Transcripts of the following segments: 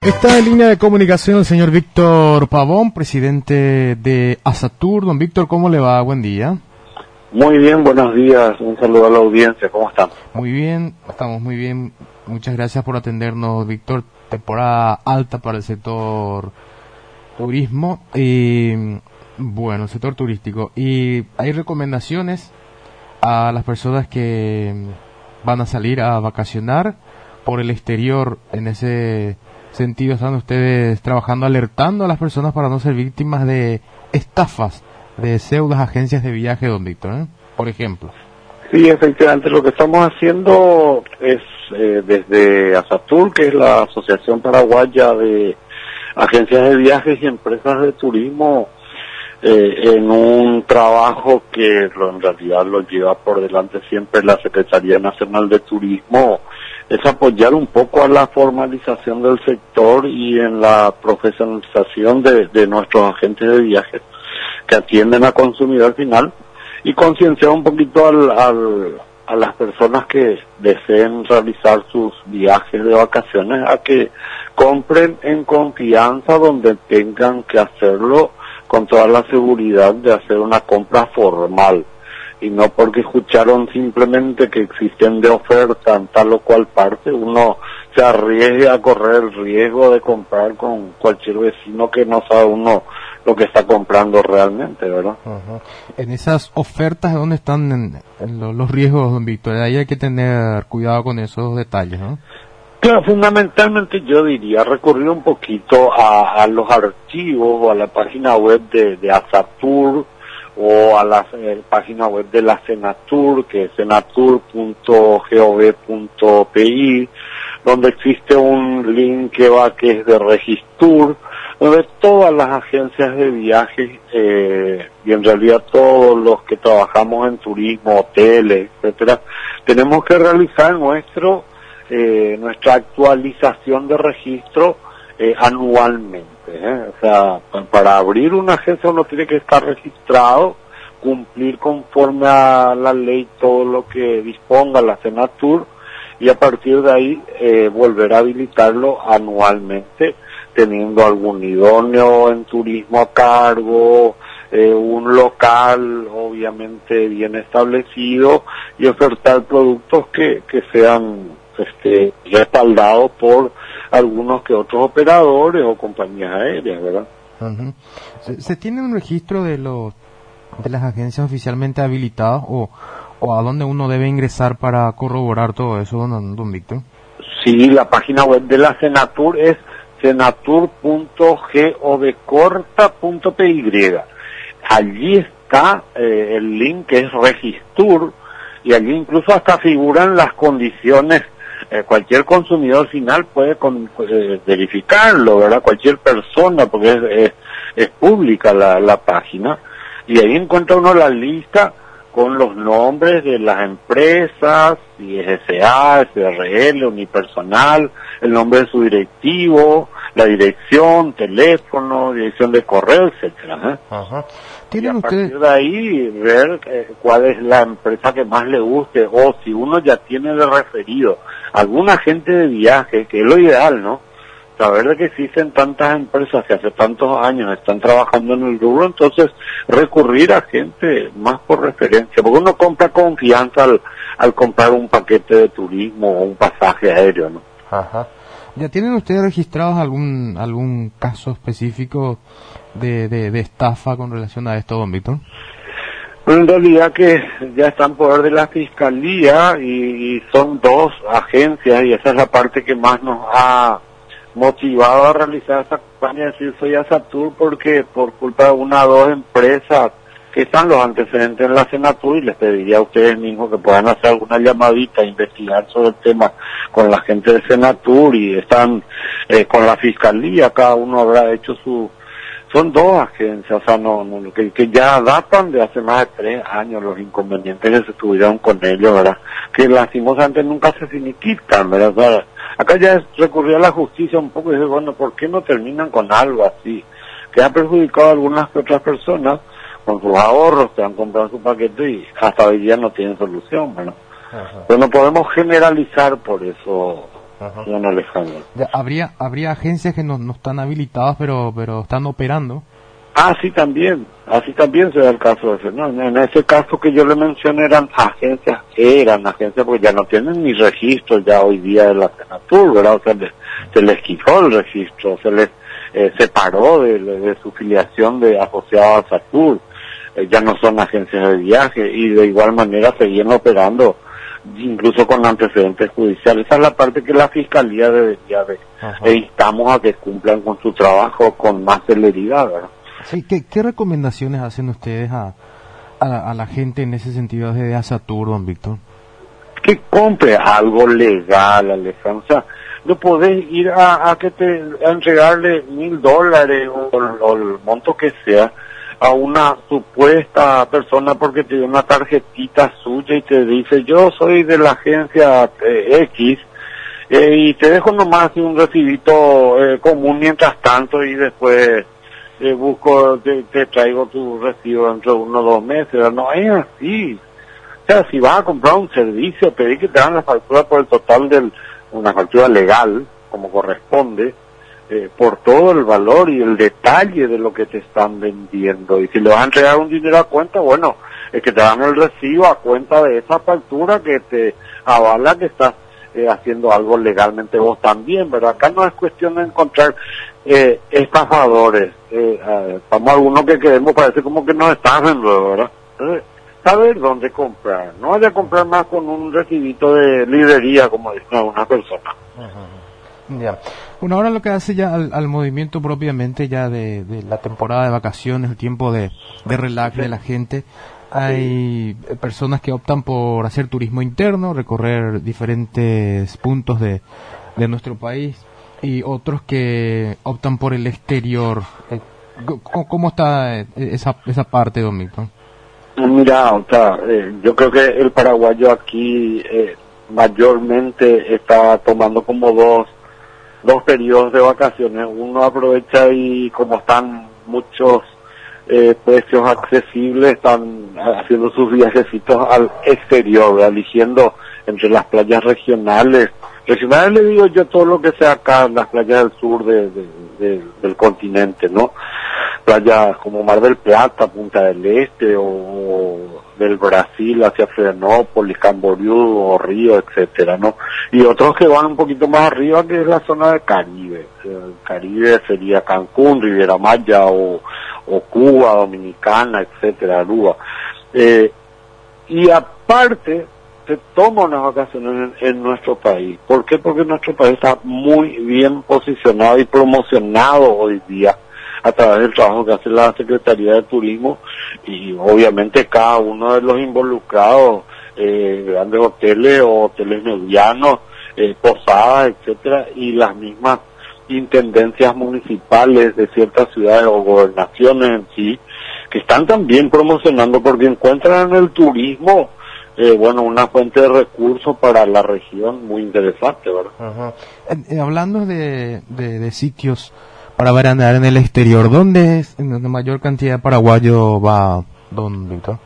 Está en línea de comunicación el señor Víctor Pavón, presidente de ASATUR. Don Víctor, ¿cómo le va? Buen día. Muy bien, buenos días. Un saludo a la audiencia. ¿Cómo están? Muy bien, estamos muy bien. Muchas gracias por atendernos, Víctor. Temporada alta para el sector turismo y, bueno, el sector turístico. Y hay recomendaciones a las personas que van a salir a vacacionar por el exterior. En ese sentido, ¿están ustedes trabajando, alertando a las personas para no ser víctimas de estafas de pseudas agencias de viaje, don Víctor, por ejemplo? Sí, efectivamente, lo que estamos haciendo es desde ASATUR, que es la Asociación Paraguaya de Agencias de Viajes y Empresas de Turismo, en un trabajo que en realidad lo lleva por delante siempre la Secretaría Nacional de Turismo, es apoyar un poco a la formalización del sector y en la profesionalización de nuestros agentes de viajes que atienden a consumidor final, y concienciar un poquito a las personas que deseen realizar sus viajes de vacaciones a que compren en confianza donde tengan que hacerlo con toda la seguridad de hacer una compra formal, y no porque escucharon simplemente que existen de oferta en tal o cual parte, uno se arriesgue a correr el riesgo de comprar con cualquier vecino que no sabe uno lo que está comprando realmente, ¿verdad? Uh-huh. En esas ofertas, ¿dónde están los riesgos, don Víctor? Ahí hay que tener cuidado con esos detalles, ¿no? Claro, fundamentalmente yo diría recurrir un poquito a los archivos o a la página web de ASATUR o a la página web de la Senatur, que es senatur.gov.pi, donde existe un link que es de Registur, donde todas las agencias de viajes y en realidad todos los que trabajamos en turismo, hoteles, etcétera, tenemos que realizar nuestra actualización de registro anualmente. O sea, para abrir una agencia uno tiene que estar registrado, cumplir conforme a la ley todo lo que disponga la Senatur, y a partir de ahí volver a habilitarlo anualmente, teniendo algún idóneo en turismo a cargo, un local obviamente bien establecido, y ofertar productos que sean respaldados por algunos que otros operadores o compañías aéreas, ¿verdad? Uh-huh. ¿Se tiene un registro de las agencias oficialmente habilitadas o a dónde uno debe ingresar para corroborar todo eso, don Víctor? Sí, la página web de la Senatur es senatur.govcorta.py. Allí está el link que es Registur, y allí incluso hasta figuran las condiciones. Cualquier consumidor final puede verificarlo, ¿verdad? Cualquier persona, porque es pública la página, y ahí encuentra uno la lista con los nombres de las empresas, si es SA, SRL, unipersonal, el nombre de su directivo, la dirección, teléfono, dirección de correo, etcétera. Ajá. Y a partir de ahí ver cuál es la empresa que más le guste, o si uno ya tiene de referido algún agente de viaje, que es lo ideal, ¿no? Saber de que existen tantas empresas que hace tantos años están trabajando en el rubro, entonces recurrir a gente más por referencia, porque uno compra confianza al comprar un paquete de turismo o un pasaje aéreo, ¿no? Ajá. ¿Ya tienen ustedes registrados algún caso específico de estafa con relación a esto, don Víctor? Bueno, en realidad que ya está en poder de la Fiscalía y son dos agencias, y esa es la parte que más nos ha motivado a realizar esta campaña, de decir soy ASATUR, porque por culpa de una o dos empresas que están los antecedentes en la Senatur, y les pediría a ustedes mismos que puedan hacer alguna llamadita, investigar sobre el tema con la gente de Senatur, y están con la Fiscalía, cada uno habrá hecho son dos agencias, o sea, que ya datan de hace más de 3 años los inconvenientes que se tuvieron con ellos, ¿verdad? Que lastimosamente nunca se finiquitan, ¿verdad? O sea, acá ya es recurrir a la justicia un poco y decir, bueno, ¿por qué no terminan con algo así? Que ha perjudicado a algunas que otras personas con sus ahorros, que han comprado su paquete y hasta hoy día no tienen solución, ¿verdad? Ajá. Pero no podemos generalizar por eso, Ajá. don Alejandro. Ya, habría agencias que no están habilitadas, pero están operando. Así también se da el caso ese, ¿no? En ese caso que yo le mencioné eran agencias porque ya no tienen ni registro ya hoy día de la Senatur, ¿verdad? O sea, se les quitó el registro, se les separó de su filiación de asociado a Satur, ya no son agencias de viaje y de igual manera seguían operando incluso con antecedentes judiciales. Esa es la parte que la Fiscalía debería de, e instamos a que cumplan con su trabajo con más celeridad, ¿verdad? Sí, ¿qué recomendaciones hacen ustedes a la gente en ese sentido desde Asatur, don Víctor? Que compre algo legal, Alejandro. O sea, no podés ir a entregarle $1,000 o el monto que sea a una supuesta persona porque te dio una tarjetita suya y te dice yo soy de la agencia X y te dejo nomás un recibito común mientras tanto y después te traigo tu recibo dentro de 1 o 2 meses. No es así. O sea, si vas a comprar un servicio, pedí que te dan la factura por el total una factura legal, como corresponde, por todo el valor y el detalle de lo que te están vendiendo. Y si le vas a entregar un dinero a cuenta, bueno, es que te dan el recibo a cuenta de esa factura que te avala que estás haciendo algo legalmente vos también, ¿verdad? Acá no es cuestión de encontrar estafadores. Vamos a algunos que queremos, parece como que nos estafen, ¿verdad? Saber dónde comprar. No vaya a comprar más con un recibito de librería, como dicen algunas personas. Ya. Bueno, ahora lo que hace ya al movimiento propiamente ya de la temporada de vacaciones, el tiempo de relax de la gente, hay personas que optan por hacer turismo interno, recorrer diferentes puntos de nuestro país y otros que optan por el exterior. ¿Cómo está esa parte, don Víctor? Mira, o sea, yo creo que el paraguayo aquí mayormente está tomando como dos periodos de vacaciones. Uno aprovecha y como están muchos precios accesibles, están haciendo sus viajecitos al exterior, ¿verdad? Eligiendo entre las playas regionales le digo yo todo lo que sea acá en las playas del sur del continente, ¿no? Playas como Mar del Plata, Punta del Este o del Brasil hacia Florianópolis, Camboriú o Río, etcétera, ¿no? Y otros que van un poquito más arriba, que es la zona del Caribe. El Caribe sería Cancún, Riviera Maya o Cuba, Dominicana, etcétera, Aruba. Y aparte se toma unas vacaciones en nuestro país. ¿Por qué? Porque nuestro país está muy bien posicionado y promocionado hoy día a través del trabajo que hace la Secretaría de Turismo y obviamente cada uno de los involucrados, grandes hoteles o hoteles medianos, posadas, etcétera, y las mismas intendencias municipales de ciertas ciudades o gobernaciones en sí, que están también promocionando porque encuentran en el turismo una fuente de recursos para la región muy interesante, ¿verdad? Uh-huh. Hablando de sitios para veranear en el exterior, ¿dónde es en la mayor cantidad de paraguayos va, don Víctor?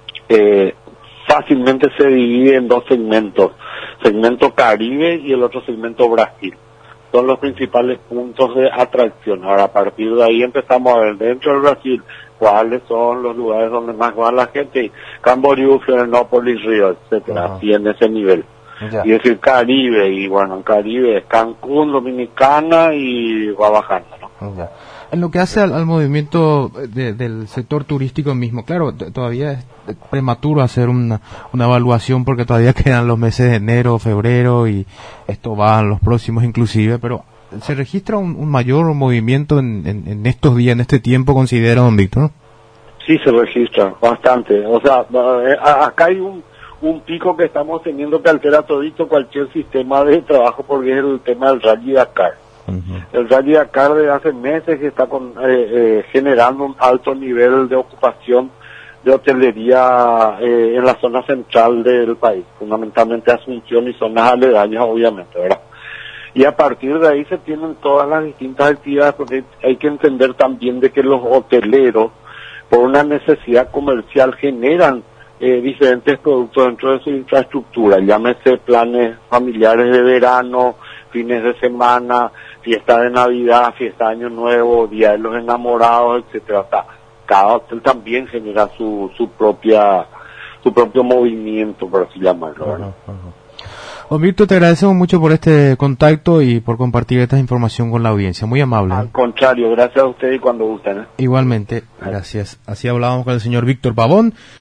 Fácilmente se divide en dos segmentos, segmento Caribe y el otro segmento Brasil. Son los principales puntos de atracción. Ahora, a partir de ahí empezamos a ver dentro del Brasil cuáles son los lugares donde más va la gente, Camboriú, Florianópolis, Río, etcétera, así en ese nivel. Ya. Y decir Caribe, y bueno, en Caribe es Cancún, Dominicana y va bajando, ¿no? Ya. En lo que hace al movimiento del sector turístico mismo, claro, todavía es prematuro hacer una evaluación porque todavía quedan los meses de enero, febrero y esto va a los próximos inclusive, pero ¿se registra un mayor movimiento en estos días, en este tiempo, considera don Víctor? Sí, se registra bastante. O sea, acá hay un pico que estamos teniendo que altera todito cualquier sistema de trabajo porque es el tema del Rally Dakar. Uh-huh. El Rally Dakar de hace meses que está generando un alto nivel de ocupación de hotelería en la zona central del país, fundamentalmente Asunción y zonas aledañas, obviamente, ¿verdad? Y a partir de ahí se tienen todas las distintas actividades, porque hay que entender también de que los hoteleros, por una necesidad comercial, generan diferentes productos dentro de su infraestructura, llámese planes familiares de verano, fines de semana, fiesta de Navidad, fiesta de Año Nuevo, Día de los Enamorados, etcétera. O sea, cada hotel también genera su propio movimiento, por así llamarlo, ¿verdad? Don Víctor, te agradecemos mucho por este contacto y por compartir esta información con la audiencia. Muy amable. Al contrario, gracias a usted y cuando gusten. Igualmente, gracias. Así hablábamos con el señor Víctor Pavón.